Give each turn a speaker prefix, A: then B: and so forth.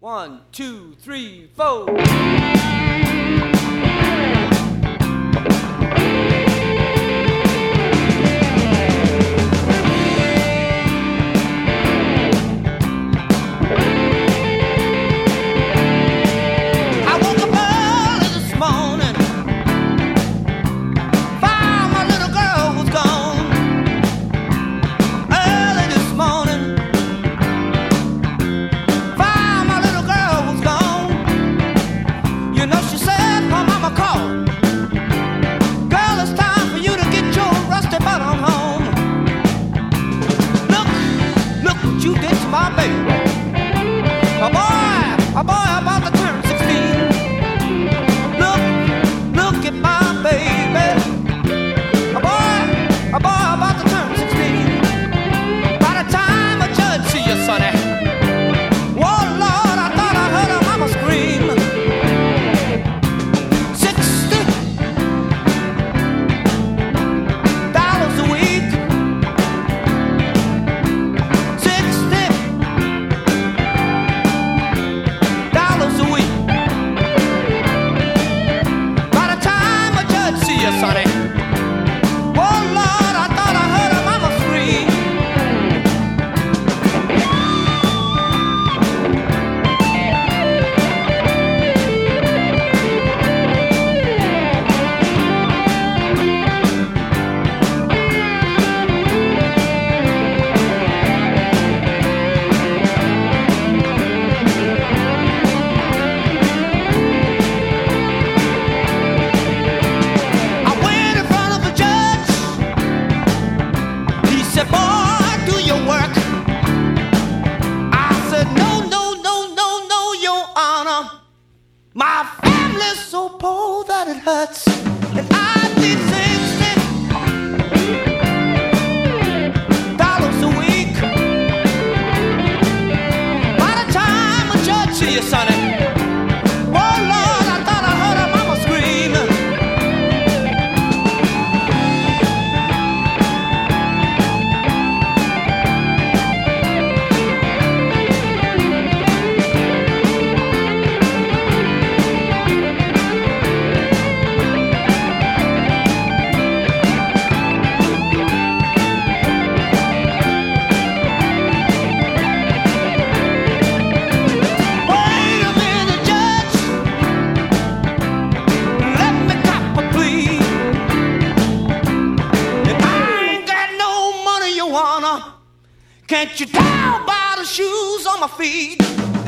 A: One, two, three, four. You did to my baby. A boy about to turn 16. Look at my baby. A boy about to turn 16. By the time a judge see you, sonny, oh Lord, I thought I heard her mama scream. 60 dollars a week. Sonny. Oh Lord, I thought I heard her mama scream. My family's so poor that it hurts, and I need $60 a week. By the time a judge see you, sonny, oh Lord, I thought I heard her mama scream. Can't you tell by the shoes on my feet?